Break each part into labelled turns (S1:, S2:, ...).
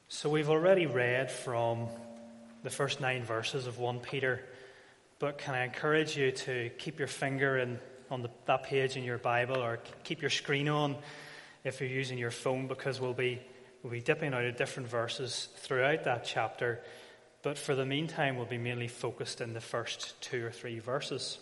S1: So we've already read from the first 9 verses of 1 Peter, but can I encourage you to keep your finger on that page in your Bible, or keep your screen on if you're using your phone, because we'll be dipping out of different verses throughout that chapter, but for the meantime we'll be mainly focused in the first 2 or 3 verses.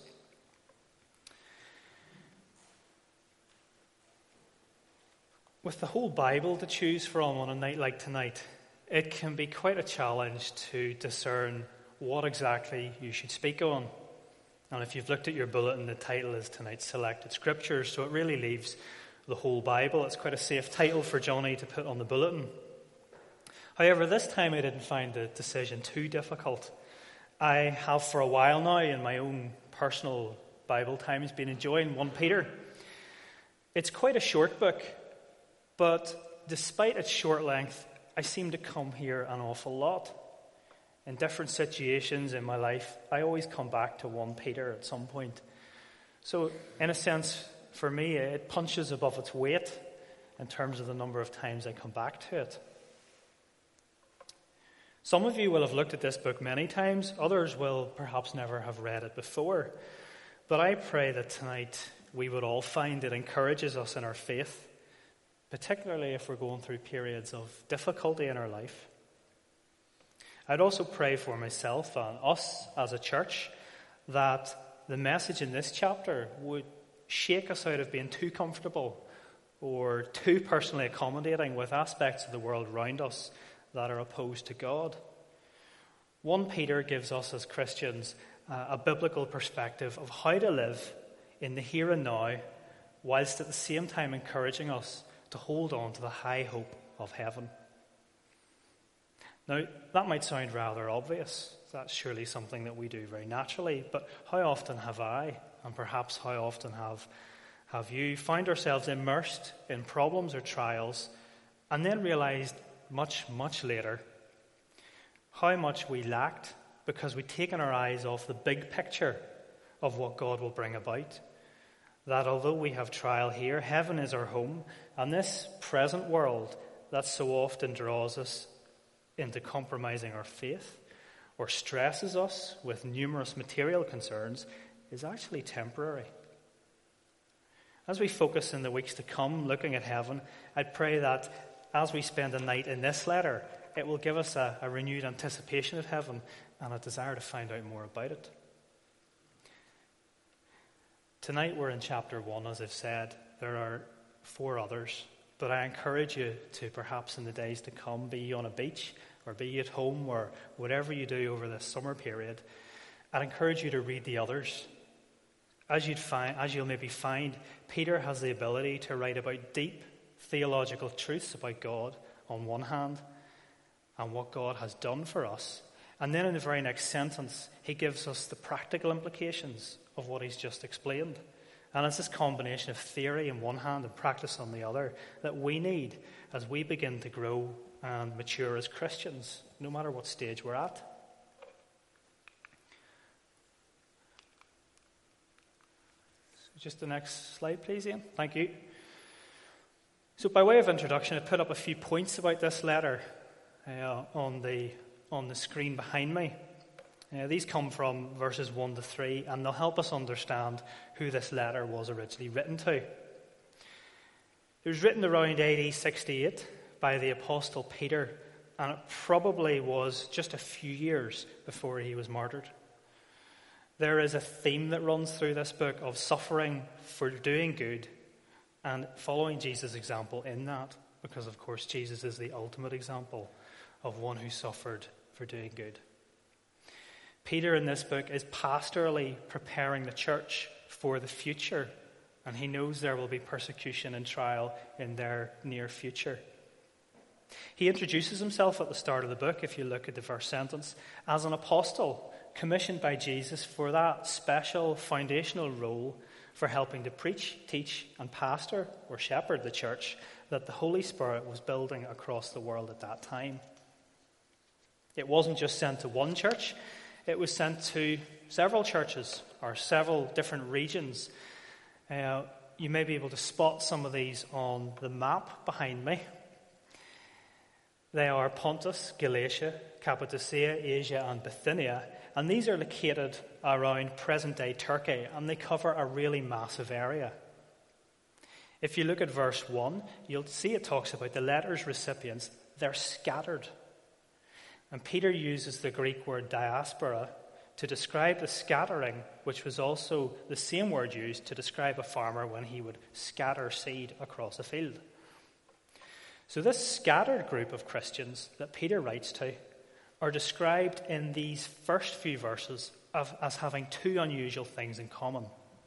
S1: With the whole Bible to choose from on a night like tonight, it can be quite a challenge to discern what exactly you should speak on. And if you've looked at your bulletin, the title is tonight's Selected Scriptures, so it really leaves the whole Bible. It's quite a safe title for Johnny to put on the bulletin. However, this time I didn't find the decision too difficult. I have for a while now, in my own personal Bible times, been enjoying 1 Peter. It's quite a short book, but despite its short length, I seem to come here an awful lot. In different situations in my life, I always come back to 1 Peter at some point. So, in a sense, for me, it punches above its weight in terms of the number of times I come back to it. Some of you will have looked at this book many times. Others will perhaps never have read it before. But I pray that tonight we would all find it encourages us in our faith, particularly if we're going through periods of difficulty in our life. I'd also pray for myself and us as a church that the message in this chapter would shake us out of being too comfortable or too personally accommodating with aspects of the world around us that are opposed to God. 1 Peter gives us as Christians a biblical perspective of how to live in the here and now, whilst at the same time encouraging us to hold on to the high hope of heaven. Now, that might sound rather obvious. That's surely something that we do very naturally. But how often have I, and perhaps how often have you, found ourselves immersed in problems or trials and then realized much, much later how much we lacked because we'd taken our eyes off the big picture of what God will bring about? That although we have trial here, heaven is our home, and this present world that so often draws us into compromising our faith or stresses us with numerous material concerns is actually temporary. As we focus in the weeks to come looking at heaven, I pray that as we spend a night in this letter, it will give us a renewed anticipation of heaven and a desire to find out more about it. Tonight we're in chapter 1, as I've said. There are 4 others, but I encourage you to perhaps in the days to come be on a beach or be at home or whatever you do over this summer period. I'd encourage you to read the others. As you'll maybe find, Peter has the ability to write about deep theological truths about God on one hand and what God has done for us. And then in the very next sentence, he gives us the practical implications of what he's just explained. And it's this combination of theory on one hand and practice on the other that we need as we begin to grow and mature as Christians, no matter what stage we're at. So just the next slide, please, Ian. Thank you. So by way of introduction, I put up a few points about this letter on the screen behind me. These come from verses 1 to 3, and they'll help us understand who this letter was originally written to. It was written around AD 68 by the Apostle Peter, and it probably was just a few years before he was martyred. There is a theme that runs through this book of suffering for doing good and following Jesus' example in that, because of course Jesus is the ultimate example of one who suffered for doing good. Peter in this book is pastorally preparing the church for the future, and he knows there will be persecution and trial in their near future. He introduces himself at the start of the book, if you look at the first sentence, as an apostle commissioned by Jesus for that special foundational role for helping to preach, teach, and pastor or shepherd the church that the Holy Spirit was building across the world at that time. It wasn't just sent to one church, it was sent to several churches or several different regions. You may be able to spot some of these on the map behind me. They are Pontus, Galatia, Cappadocia, Asia, and Bithynia. And these are located around present-day Turkey, and they cover a really massive area. If you look at verse 1, you'll see it talks about the letter's recipients. They're scattered. And Peter uses the Greek word diaspora to describe the scattering, which was also the same word used to describe a farmer when he would scatter seed across a field. So this scattered group of Christians that Peter writes to are described in these first few verses as having two unusual things in common.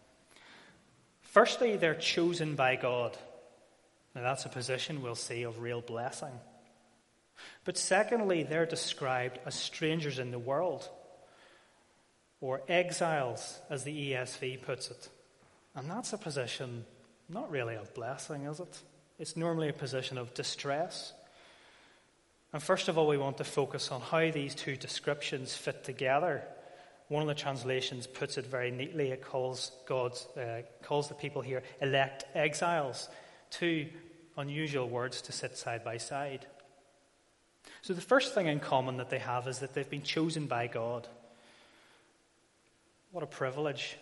S1: Firstly, they're chosen by God. Now that's a position we'll see of real blessing. But secondly, they're described as strangers in the world, or exiles, as the ESV puts it. And that's a position not really of blessing, is it? It's normally a position of distress. And first of all, we want to focus on how these two descriptions fit together. One of the translations puts it very neatly. It calls the people here elect exiles. Two unusual words to sit side by side. So the first thing in common that they have is that they've been chosen by God. What a privilege.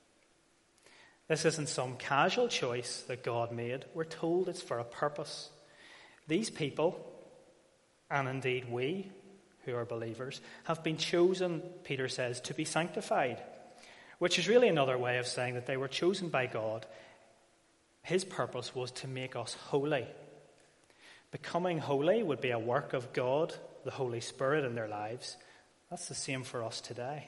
S1: This isn't some casual choice that God made. We're told it's for a purpose. These people, and indeed we, who are believers, have been chosen, Peter says, to be sanctified, which is really another way of saying that they were chosen by God. His purpose was to make us holy. Becoming holy would be a work of God, the Holy Spirit, in their lives. That's the same for us today.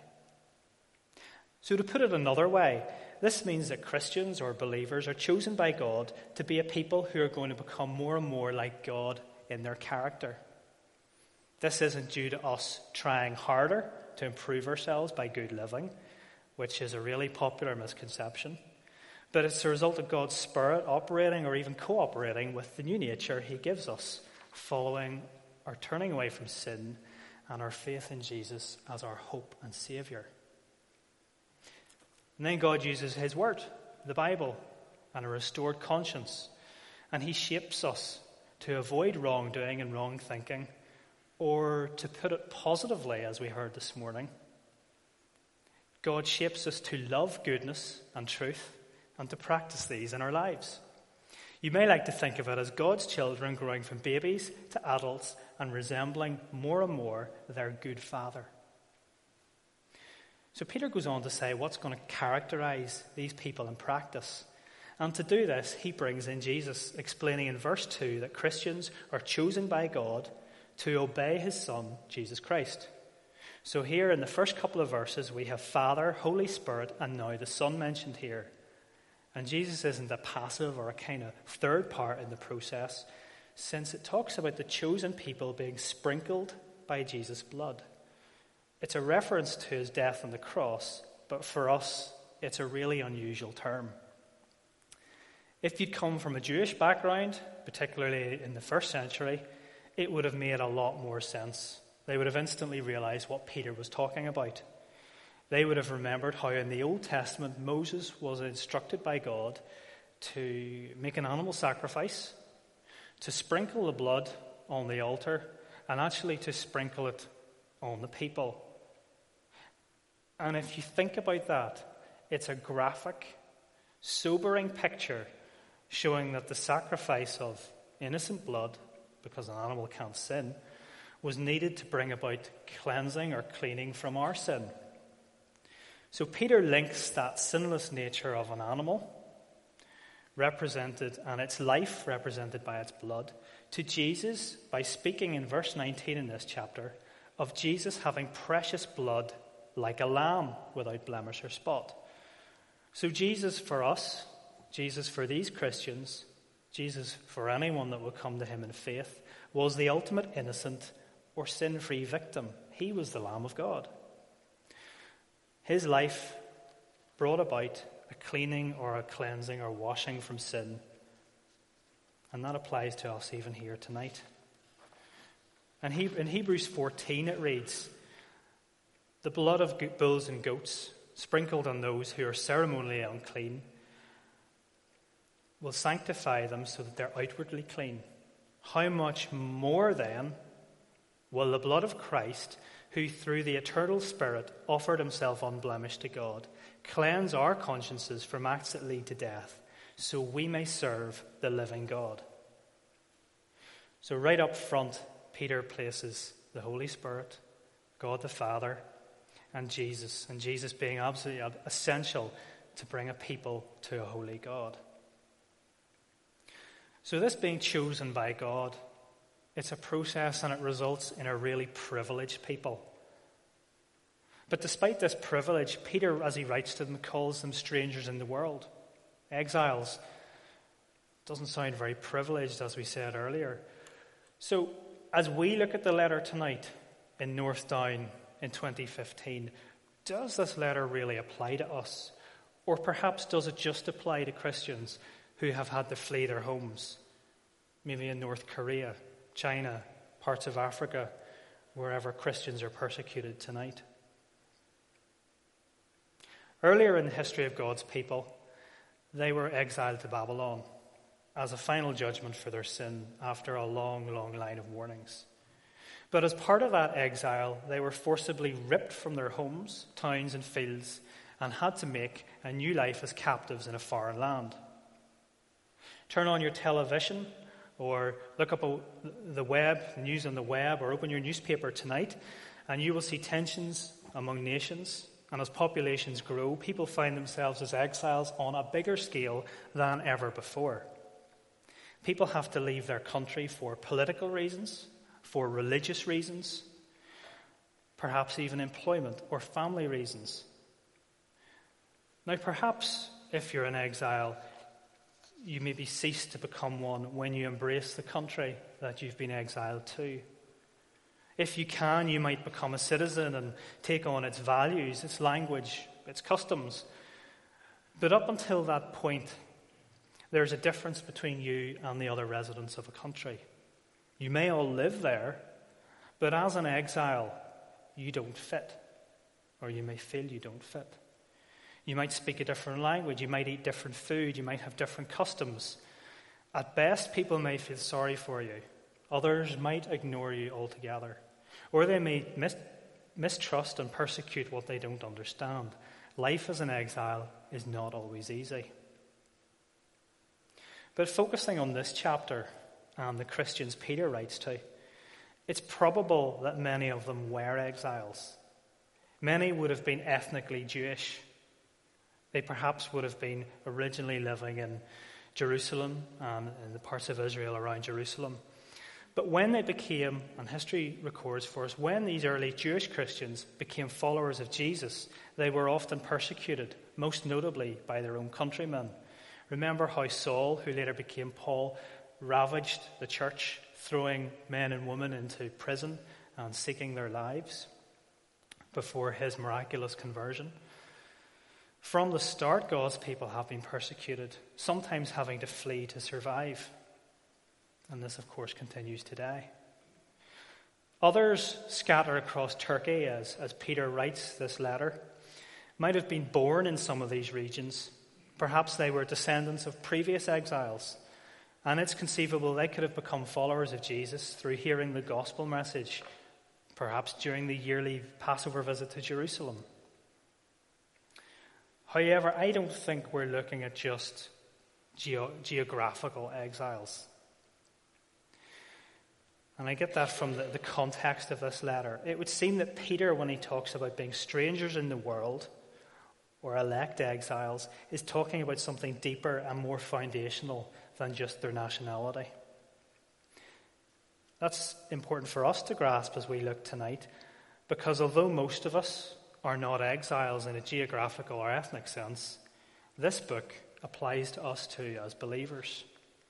S1: So to put it another way, this means that Christians or believers are chosen by God to be a people who are going to become more and more like God in their character. This isn't due to us trying harder to improve ourselves by good living, which is a really popular misconception, but it's a result of God's Spirit operating or even cooperating with the new nature He gives us, following or turning away from sin and our faith in Jesus as our hope and Saviour. And then God uses His Word, the Bible, and a restored conscience, and He shapes us to avoid wrongdoing and wrong thinking, or to put it positively, as we heard this morning, God shapes us to love goodness and truth and to practice these in our lives. You may like to think of it as God's children growing from babies to adults and resembling more and more their good Father. So Peter goes on to say what's going to characterize these people in practice. And to do this, he brings in Jesus, explaining in verse 2 that Christians are chosen by God to obey His Son, Jesus Christ. So here in the first couple of verses, we have Father, Holy Spirit, and now the Son mentioned here. And Jesus isn't a passive or a kind of third part in the process, since it talks about the chosen people being sprinkled by Jesus' blood. It's a reference to His death on the cross, but for us, it's a really unusual term. If you'd come from a Jewish background, particularly in the first century, it would have made a lot more sense. They would have instantly realized what Peter was talking about. They would have remembered how in the Old Testament Moses was instructed by God to make an animal sacrifice, to sprinkle the blood on the altar, and actually to sprinkle it on the people. And if you think about that, it's a graphic, sobering picture showing that the sacrifice of innocent blood, because an animal can't sin, was needed to bring about cleansing or cleaning from our sin. So Peter links that sinless nature of an animal, represented, and its life represented by its blood, to Jesus by speaking in verse 19 in this chapter of Jesus having precious blood like a lamb without blemish or spot. So Jesus for us, Jesus for these Christians, Jesus for anyone that will come to Him in faith, was the ultimate innocent or sin-free victim. He was the Lamb of God. His life brought about a cleaning or a cleansing or washing from sin. And that applies to us even here tonight. And in Hebrews 14 it reads, "The blood of bulls and goats sprinkled on those who are ceremonially unclean will sanctify them so that they're outwardly clean. How much more then will the blood of Christ, who through the eternal Spirit offered himself unblemished to God, cleanse our consciences from acts that lead to death, so we may serve the living God. So right up front, Peter places the Holy Spirit, God the Father, and Jesus being absolutely essential to bring a people to a holy God. So this being chosen by God, it's a process and it results in a really privileged people. But despite this privilege, Peter, as he writes to them, calls them strangers in the world, exiles. Doesn't sound very privileged, as we said earlier. So as we look at the letter tonight in North Down in 2015, does this letter really apply to us? Or perhaps does it just apply to Christians who have had to flee their homes, maybe in North Korea, China, parts of Africa, wherever Christians are persecuted tonight? Earlier in the history of God's people, they were exiled to Babylon as a final judgment for their sin after a long, long line of warnings. But as part of that exile, they were forcibly ripped from their homes, towns, and fields and had to make a new life as captives in a foreign land. Turn on your television or look up the web, news on the web, or open your newspaper tonight, and you will see tensions among nations. And as populations grow, people find themselves as exiles on a bigger scale than ever before. People have to leave their country for political reasons, for religious reasons, perhaps even employment or family reasons. Now, perhaps if you're in exile, you maybe cease to become one when you embrace the country that you've been exiled to. If you can, you might become a citizen and take on its values, its language, its customs. But up until that point, there's a difference between you and the other residents of a country. You may all live there, but as an exile, you don't fit, or you may feel you don't fit. You might speak a different language, you might eat different food, you might have different customs. At best, people may feel sorry for you. Others might ignore you altogether. Or they may mistrust and persecute what they don't understand. Life as an exile is not always easy. But focusing on this chapter and the Christians Peter writes to, it's probable that many of them were exiles. Many would have been ethnically Jewish. They perhaps would have been originally living in Jerusalem and in the parts of Israel around Jerusalem. But when they became, and history records for us, when these early Jewish Christians became followers of Jesus, they were often persecuted, most notably by their own countrymen. Remember how Saul, who later became Paul, ravaged the church, throwing men and women into prison and seeking their lives before his miraculous conversion. From the start, God's people have been persecuted, sometimes having to flee to survive. And this, of course, continues today. Others scatter across Turkey, as Peter writes this letter, might have been born in some of these regions. Perhaps they were descendants of previous exiles. And it's conceivable they could have become followers of Jesus through hearing the gospel message, perhaps during the yearly Passover visit to Jerusalem. However, I don't think we're looking at just geographical exiles. And I get that from the context of this letter. It would seem that Peter, when he talks about being strangers in the world or elect exiles, is talking about something deeper and more foundational than just their nationality. That's important for us to grasp as we look tonight, because although most of us are not exiles in a geographical or ethnic sense, this book applies to us too as believers.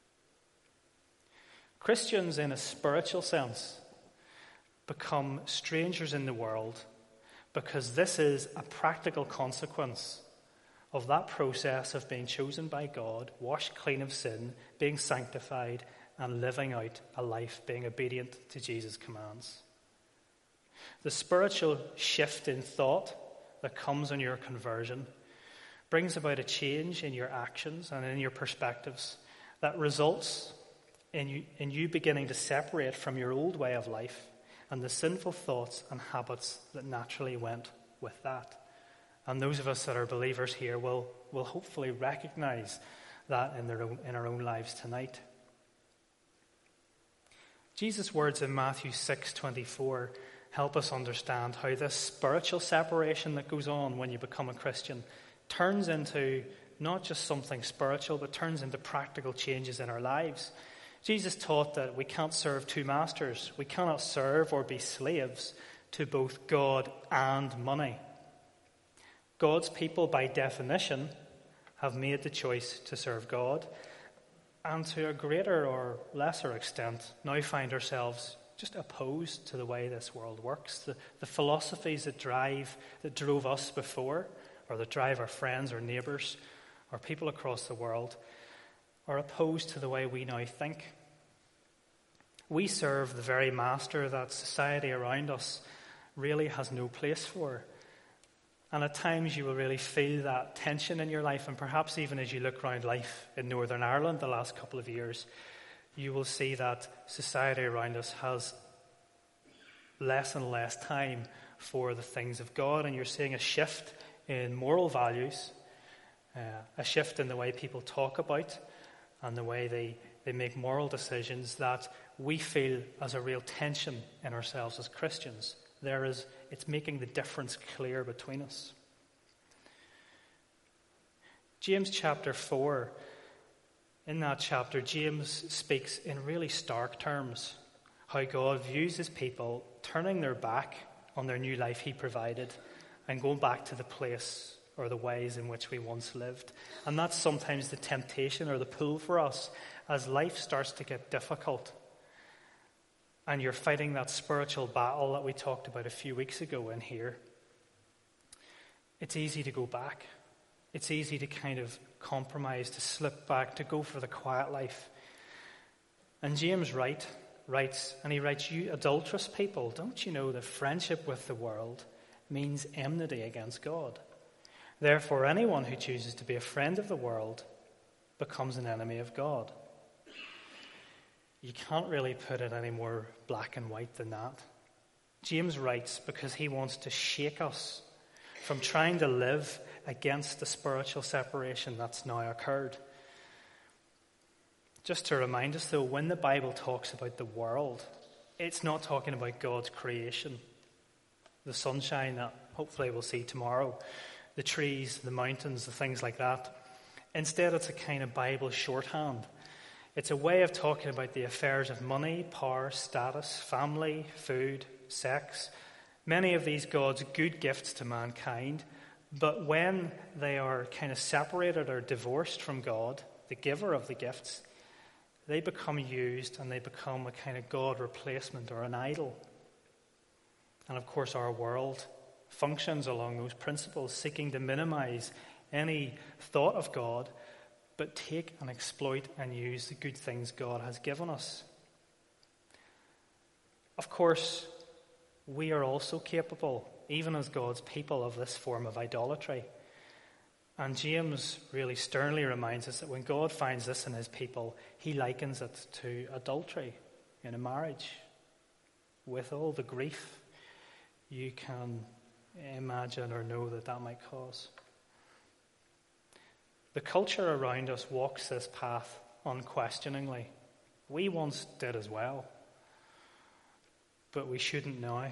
S1: Christians, in a spiritual sense, become strangers in the world because this is a practical consequence of that process of being chosen by God, washed clean of sin, being sanctified, and living out a life being obedient to Jesus' commands. The spiritual shift in thought that comes in your conversion brings about a change in your actions and in your perspectives that results in you beginning to separate from your old way of life and the sinful thoughts and habits that naturally went with that. And those of us that are believers here will hopefully recognize that in our own lives tonight. Jesus' words in Matthew 6:24 help us understand how this spiritual separation that goes on when you become a Christian turns into not just something spiritual, but turns into practical changes in our lives. Jesus taught that we can't serve two masters. We cannot serve or be slaves to both God and money. God's people, by definition, have made the choice to serve God, and to a greater or lesser extent now find ourselves just opposed to the way this world works. The philosophies that drove us before, or that drive our friends or neighbours or people across the world, are opposed to the way we now think. We serve the very master that society around us really has no place for. And at times you will really feel that tension in your life, and perhaps even as you look around life in Northern Ireland the last couple of years, you will see that society around us has less and less time for the things of God, and you're seeing a shift in moral values, a shift in the way people talk about and the way they make moral decisions that we feel as a real tension in ourselves as Christians. It's making the difference clear between us. James chapter 4, in that chapter, James speaks in really stark terms how God views his people turning their back on their new life he provided and going back to the place or the ways in which we once lived. And that's sometimes the temptation or the pull for us as life starts to get difficult and you're fighting that spiritual battle that we talked about a few weeks ago in here. It's easy to go back. It's easy to kind of compromise, to slip back, to go for the quiet life. And James writes, you adulterous people, don't you know that friendship with the world means enmity against God? Therefore, anyone who chooses to be a friend of the world becomes an enemy of God. You can't really put it any more black and white than that. James writes because he wants to shake us from trying to live against the spiritual separation that's now occurred. Just to remind us, though, when the Bible talks about the world, it's not talking about God's creation. The sunshine that hopefully we'll see tomorrow, the trees, the mountains, the things like that. Instead, it's a kind of Bible shorthand. It's a way of talking about the affairs of money, power, status, family, food, sex, many of these God's good gifts to mankind. But when they are kind of separated or divorced from God, the giver of the gifts, they become used and they become a kind of God replacement or an idol. And of course our world functions along those principles, seeking to minimize any thought of God, but take and exploit and use the good things God has given us. Of course, we are also capable, even as God's people, of this form of idolatry. And James really sternly reminds us that when God finds this in his people, he likens it to adultery in a marriage, with all the grief you can imagine or know that might cause. The culture around us walks this path unquestioningly. We once did as well, but we shouldn't now.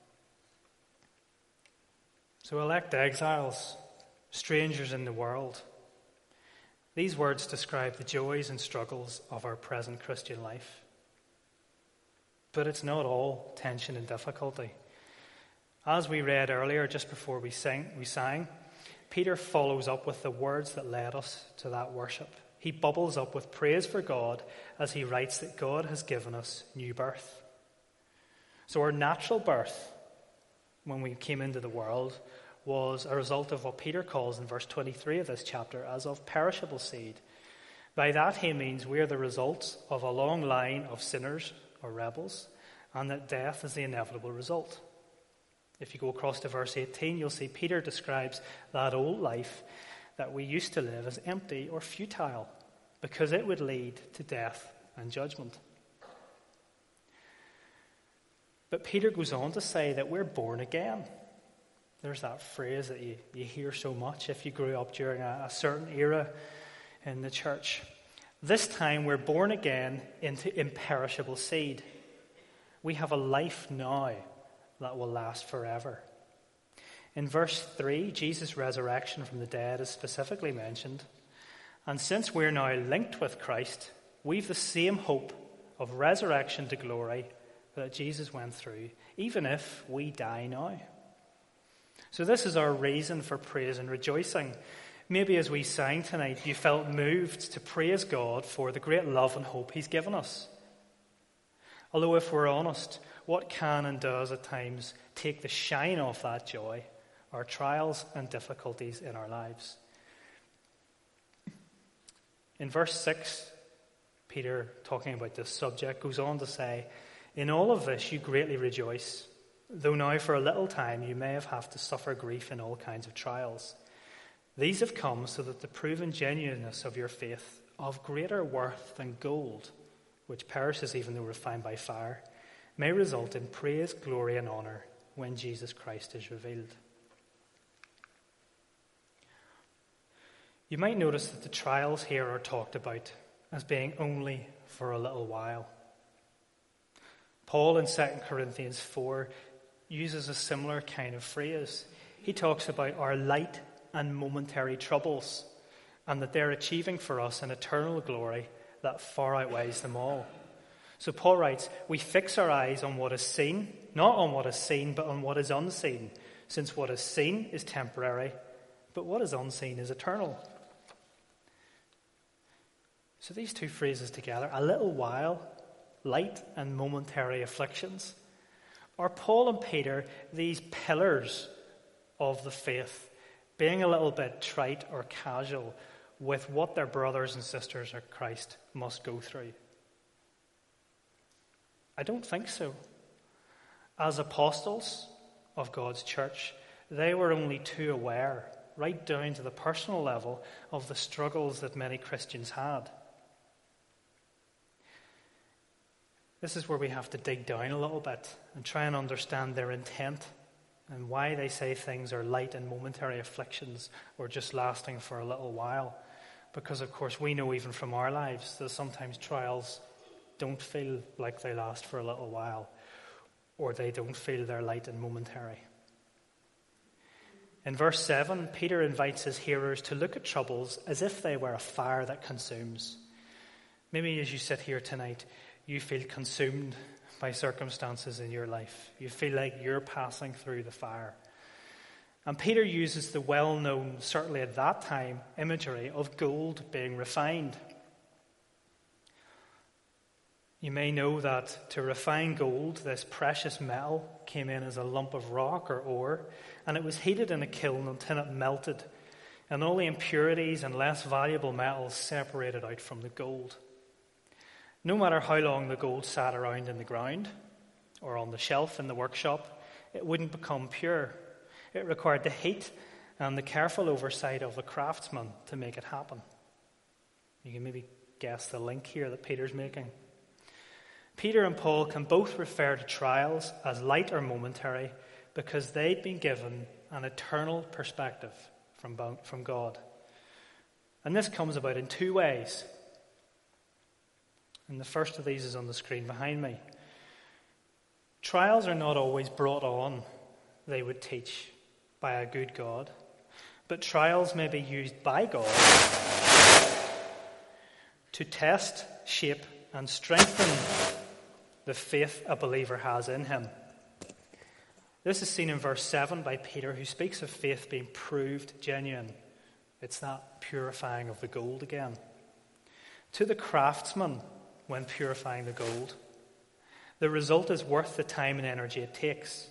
S1: So elect exiles, strangers in the world. These words describe the joys and struggles of our present Christian life. But it's not all tension and difficulty. As we read earlier, just before we sang, Peter follows up with the words that led us to that worship. He bubbles up with praise for God as he writes that God has given us new birth. So our natural birth, when we came into the world, was a result of what Peter calls in verse 23 of this chapter as of perishable seed. By that he means we are the results of a long line of sinners or rebels, and that death is the inevitable result. If you go across to verse 18, you'll see Peter describes that old life that we used to live as empty or futile, because it would lead to death and judgment. But Peter goes on to say that we're born again. There's that phrase that you hear so much if you grew up during a certain era in the church. This time we're born again into imperishable seed. We have a life now that will last forever. In verse 3, Jesus' resurrection from the dead is specifically mentioned. And since we're now linked with Christ, we've the same hope of resurrection to glory that Jesus went through, even if we die now. So this is our reason for praise and rejoicing. Maybe as we sang tonight, you felt moved to praise God for the great love and hope he's given us. Although if we're honest, what can and does at times take the shine off that joy are trials and difficulties in our lives. In verse 6, Peter, talking about this subject, goes on to say, "In all of this you greatly rejoice, though now for a little time you may have to suffer grief in all kinds of trials. These have come so that the proven genuineness of your faith, of greater worth than gold, which perishes even though refined by fire, may result in praise, glory, and honor when Jesus Christ is revealed." You might notice that the trials here are talked about as being only for a little while. Paul in 2 Corinthians 4 uses a similar kind of phrase. He talks about our light and momentary troubles, and that they're achieving for us an eternal glory that far outweighs them all. So Paul writes, we fix our eyes on what is seen, not on what is seen, but on what is unseen, since what is seen is temporary, but what is unseen is eternal. So these two phrases together, a little while, light and momentary afflictions, are Paul and Peter these pillars of the faith, being a little bit trite or casual with what their brothers and sisters in Christ must go through? I don't think so. As apostles of God's church, they were only too aware, right down to the personal level, of the struggles that many Christians had. This is where we have to dig down a little bit and try and understand their intent and why they say things are light and momentary afflictions or just lasting for a little while. Because, of course, we know even from our lives that sometimes trials don't feel like they last for a little while, or they don't feel they're light and momentary. In verse 7, Peter invites his hearers to look at troubles as if they were a fire that consumes. Maybe as you sit here tonight, you feel consumed by circumstances in your life. You feel like you're passing through the fire. And Peter uses the well-known, certainly at that time, imagery of gold being refined. You may know that to refine gold, this precious metal came in as a lump of rock or ore, and it was heated in a kiln until it melted, and all the impurities and less valuable metals separated out from the gold. No matter how long the gold sat around in the ground or on the shelf in the workshop, it wouldn't become pure. It required the heat and the careful oversight of the craftsman to make it happen. You can maybe guess the link here that Peter's making. Peter and Paul can both refer to trials as light or momentary because they'd been given an eternal perspective from God. And this comes about in two ways. And the first of these is on the screen behind me. Trials are not always brought on, they would teach, by a good God. But trials may be used by God to test, shape, and strengthen the faith a believer has in him. This is seen in verse 7 by Peter, who speaks of faith being proved genuine. It's that purifying of the gold again. To the craftsman, when purifying the gold, the result is worth the time and energy it takes.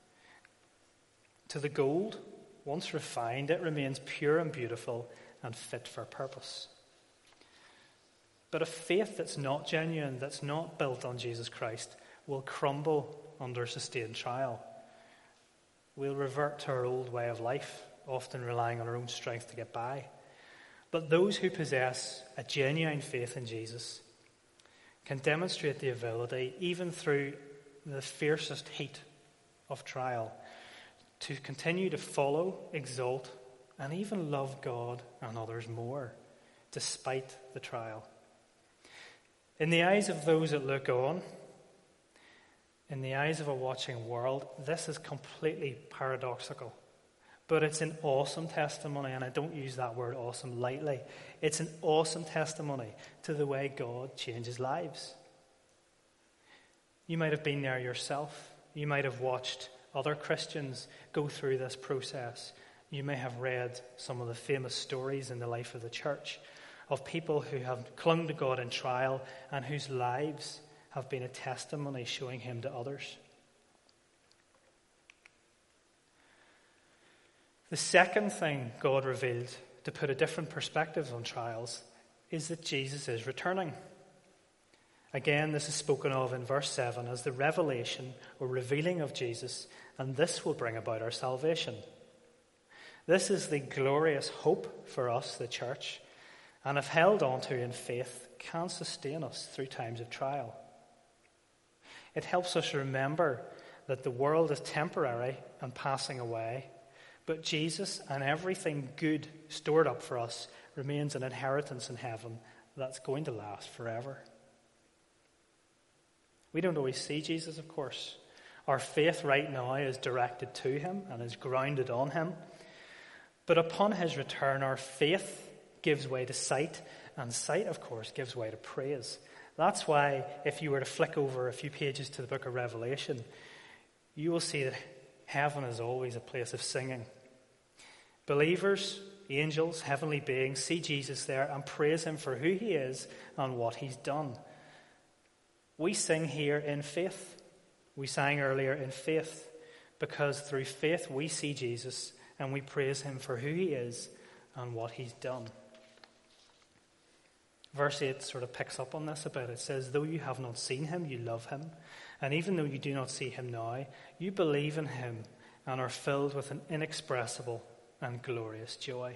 S1: To the gold, once refined, it remains pure and beautiful and fit for purpose. But a faith that's not genuine, that's not built on Jesus Christ, will crumble under sustained trial. We'll revert to our old way of life, often relying on our own strength to get by. But those who possess a genuine faith in Jesus can demonstrate the ability, even through the fiercest heat of trial, to continue to follow, exalt, and even love God and others more, despite the trial. In the eyes of those that look on, in the eyes of a watching world, this is completely paradoxical. But it's an awesome testimony, and I don't use that word awesome lightly. It's an awesome testimony to the way God changes lives. You might have been there yourself. You might have watched other Christians go through this process. You may have read some of the famous stories in the life of the church of people who have clung to God in trial and whose lives have been a testimony showing him to others. The second thing God revealed to put a different perspective on trials is that Jesus is returning. Again, this is spoken of in verse 7 as the revelation or revealing of Jesus, and this will bring about our salvation. This is the glorious hope for us, the church, and if held on to in faith, can sustain us through times of trial. It helps us remember that the world is temporary and passing away, but Jesus and everything good stored up for us remains an inheritance in heaven that's going to last forever. We don't always see Jesus, of course. Our faith right now is directed to him and is grounded on him. But upon his return, our faith gives way to sight, and sight, of course, gives way to praise. That's why, if you were to flick over a few pages to the book of Revelation, you will see that heaven is always a place of singing. Believers, angels, heavenly beings see Jesus there and praise him for who he is and what he's done. We sing here in faith. We sang earlier in faith because through faith we see Jesus and we praise him for who he is and what he's done. Verse 8 sort of picks up on this a bit. It says, though you have not seen him, you love him. And even though you do not see him now, you believe in him and are filled with an inexpressible and glorious joy.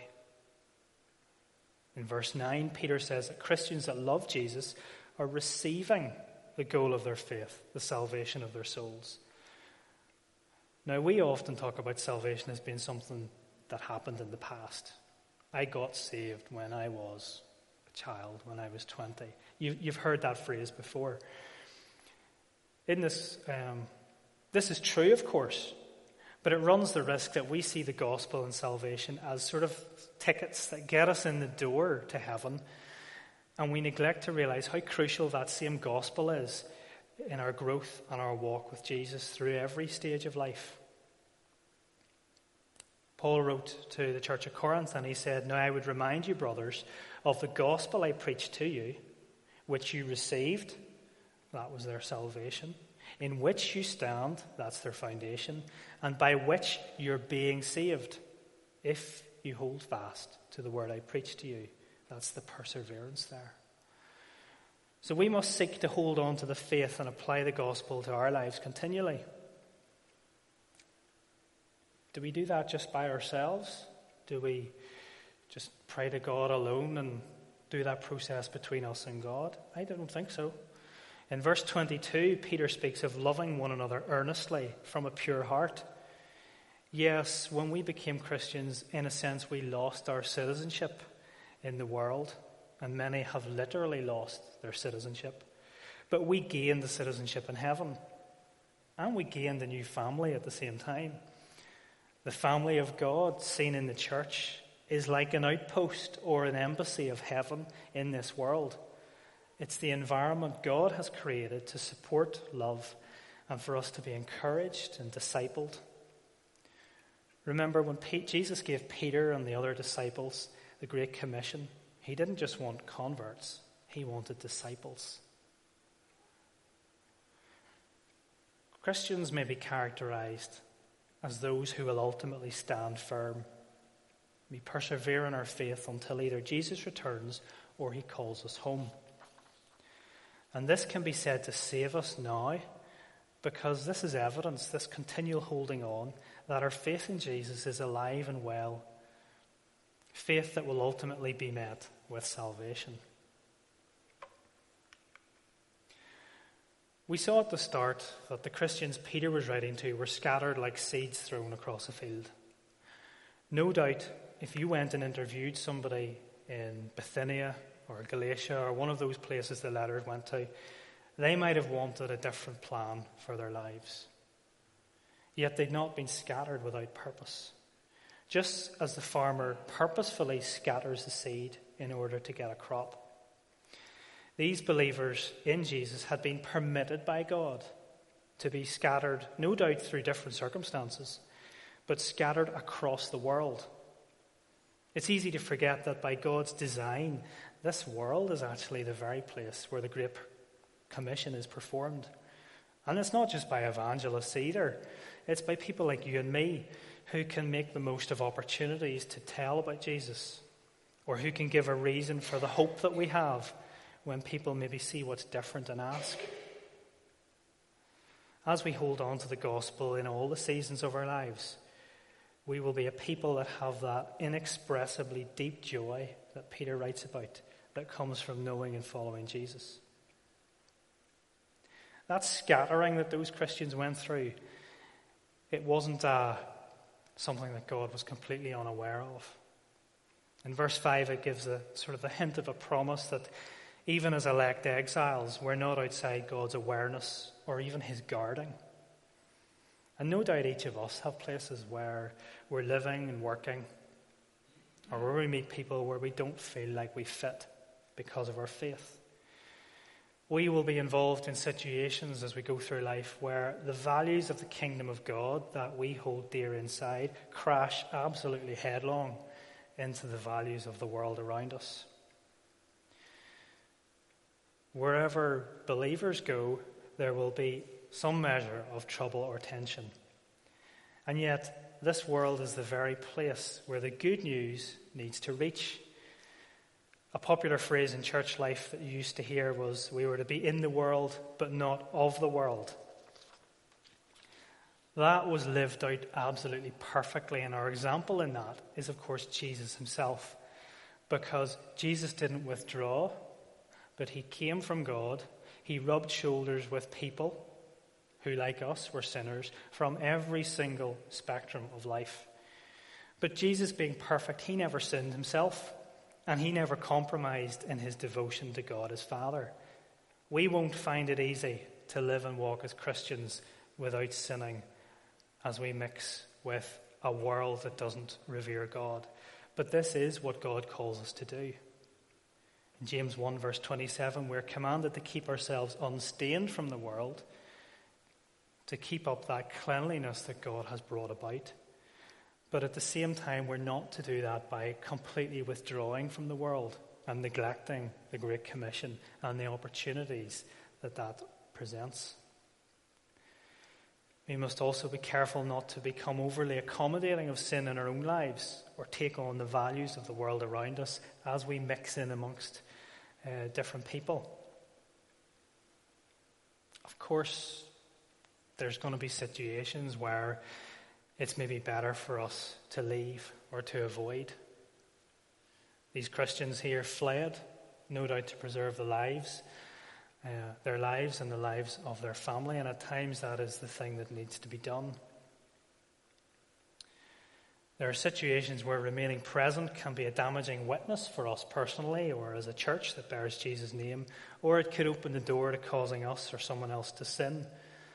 S1: In verse 9, Peter says that Christians that love Jesus are receiving the goal of their faith, the salvation of their souls. Now, we often talk about salvation as being something that happened in the past. I got saved when I was a child, when I was 20. You've heard that phrase before. In this is true, of course, but it runs the risk that we see the gospel and salvation as sort of tickets that get us in the door to heaven, and we neglect to realize how crucial that same gospel is in our growth and our walk with Jesus through every stage of life. Paul wrote to the church of Corinth and he said, now I would remind you, brothers, of the gospel I preached to you, which you received, that was their salvation, in which you stand, that's their foundation, and by which you're being saved, if you hold fast to the word I preached to you. That's the perseverance there. So we must seek to hold on to the faith and apply the gospel to our lives continually. Do we do that just by ourselves? Do we just pray to God alone and do that process between us and God? I don't think so. In verse 22, Peter speaks of loving one another earnestly from a pure heart. Yes, when we became Christians, in a sense, we lost our citizenship in the world, and many have literally lost their citizenship. But we gained the citizenship in heaven, and we gained a new family at the same time. The family of God, seen in the church, is like an outpost or an embassy of heaven in this world. It's the environment God has created to support love and for us to be encouraged and discipled. Remember when Jesus gave Peter and the other disciples the Great Commission, he didn't just want converts, he wanted disciples. Christians may be characterized as those who will ultimately stand firm. We persevere in our faith until either Jesus returns or he calls us home. And this can be said to save us now, because this is evidence, this continual holding on, that our faith in Jesus is alive and well. Faith that will ultimately be met with salvation. We saw at the start that the Christians Peter was writing to were scattered like seeds thrown across a field. No doubt, if you went and interviewed somebody in Bithynia or Galatia or one of those places the letters went to, they might have wanted a different plan for their lives. Yet they'd not been scattered without purpose. Just as the farmer purposefully scatters the seed in order to get a crop. These believers in Jesus had been permitted by God to be scattered, no doubt through different circumstances, but scattered across the world. It's easy to forget that by God's design, this world is actually the very place where the Great Commission is performed. And it's not just by evangelists either. It's by people like you and me who can make the most of opportunities to tell about Jesus, or who can give a reason for the hope that we have when people maybe see what's different and ask. As we hold on to the gospel in all the seasons of our lives, we will be a people that have that inexpressibly deep joy that Peter writes about, that comes from knowing and following Jesus. That scattering that those Christians went through, it wasn't something that God was completely unaware of. In verse 5, it gives a sort of the hint of a promise that even as elect exiles, we're not outside God's awareness or even his guarding. And no doubt each of us have places where we're living and working, or where we meet people where we don't feel like we fit because of our faith. We will be involved in situations as we go through life where the values of the kingdom of God that we hold dear inside crash absolutely headlong into the values of the world around us. Wherever believers go, there will be some measure of trouble or tension. And yet, this world is the very place where the good news needs to reach. A popular phrase in church life that you used to hear was, we were to be in the world, but not of the world. That was lived out absolutely perfectly, and our example in that is, of course, Jesus himself. Because Jesus didn't withdraw, but he came from God. He rubbed shoulders with people who, like us, were sinners from every single spectrum of life. But Jesus, being perfect, he never sinned himself, and he never compromised in his devotion to God as Father. We won't find it easy to live and walk as Christians without sinning as we mix with a world that doesn't revere God. But this is what God calls us to do. In James 1 verse 27, we're commanded to keep ourselves unstained from the world, to keep up that cleanliness that God has brought about. But at the same time, we're not to do that by completely withdrawing from the world and neglecting the Great Commission and the opportunities that that presents. We must also be careful not to become overly accommodating of sin in our own lives or take on the values of the world around us as we mix in amongst different people. Of course, there's going to be situations where it's maybe better for us to leave or to avoid. These Christians here fled, no doubt to preserve their lives and the lives of their family, and at times that is the thing that needs to be done. There are situations where remaining present can be a damaging witness for us personally or as a church that bears Jesus' name, or it could open the door to causing us or someone else to sin.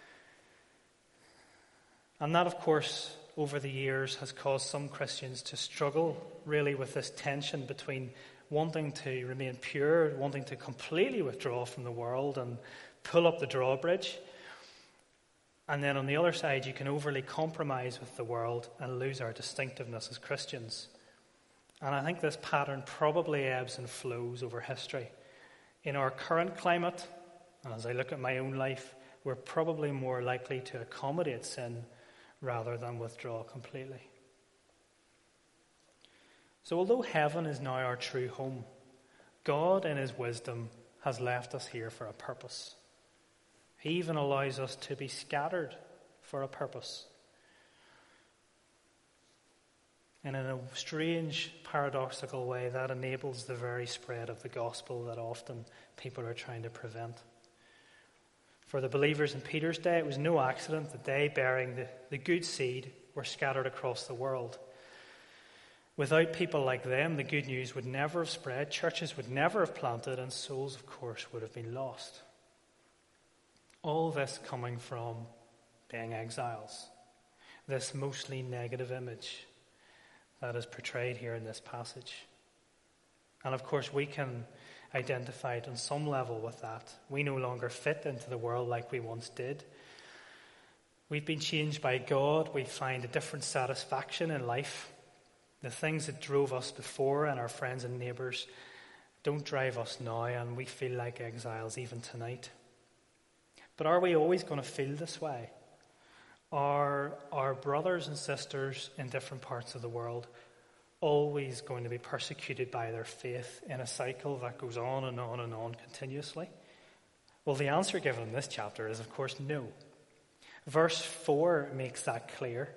S1: And that, of course, over the years has caused some Christians to struggle really with this tension between wanting to remain pure, wanting to completely withdraw from the world and pull up the drawbridge. And then on the other side, you can overly compromise with the world and lose our distinctiveness as Christians. And I think this pattern probably ebbs and flows over history. In our current climate, and as I look at my own life, we're probably more likely to accommodate sin rather than withdraw completely. So although heaven is now our true home, God in his wisdom has left us here for a purpose. He even allows us to be scattered for a purpose. And in a strange, paradoxical way, that enables the very spread of the gospel that often people are trying to prevent. For the believers in Peter's day, it was no accident that they, bearing the good seed, were scattered across the world. Without people like them, the good news would never have spread, churches would never have planted, and souls, of course, would have been lost. All this coming from being exiles. This mostly negative image that is portrayed here in this passage. And of course, we can identify it on some level with that. We no longer fit into the world like we once did. We've been changed by God. We find a different satisfaction in life. The things that drove us before and our friends and neighbours don't drive us now, and we feel like exiles even tonight. But are we always going to feel this way? Are our brothers and sisters in different parts of the world always going to be persecuted by their faith in a cycle that goes on and on and on continuously? Well, the answer given in this chapter is, of course, no. Verse 4 makes that clear.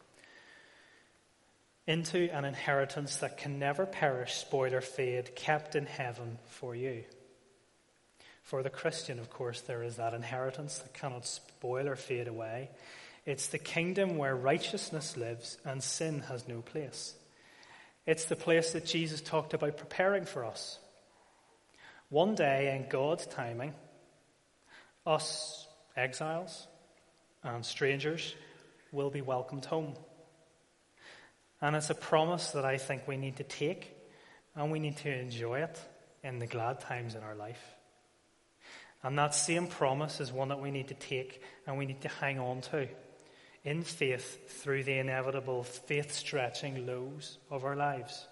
S1: Into an inheritance that can never perish, spoil or fade, kept in heaven for you. For the Christian, of course, there is that inheritance that cannot spoil or fade away. It's the kingdom where righteousness lives and sin has no place. It's the place that Jesus talked about preparing for us. One day, in God's timing, us exiles and strangers will be welcomed home. And it's a promise that I think we need to take, and we need to enjoy it in the glad times in our life. And that same promise is one that we need to take and we need to hang on to in faith through the inevitable faith-stretching lows of our lives.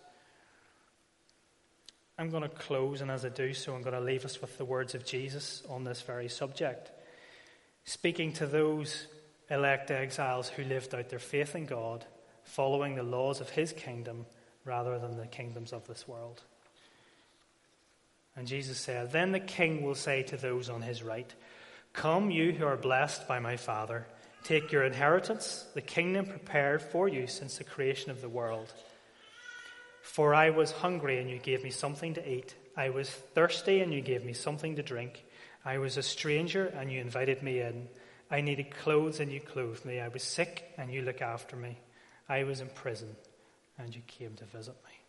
S1: I'm going to close, and as I do so, I'm going to leave us with the words of Jesus on this very subject, speaking to those elect exiles who lived out their faith in God, following the laws of his kingdom rather than the kingdoms of this world. And Jesus said, "Then the king will say to those on his right, 'Come, you who are blessed by my Father, take your inheritance, the kingdom prepared for you since the creation of the world. For I was hungry, and you gave me something to eat. I was thirsty, and you gave me something to drink. I was a stranger, and you invited me in. I needed clothes, and you clothed me. I was sick, and you looked after me. I was in prison, and you came to visit me.'"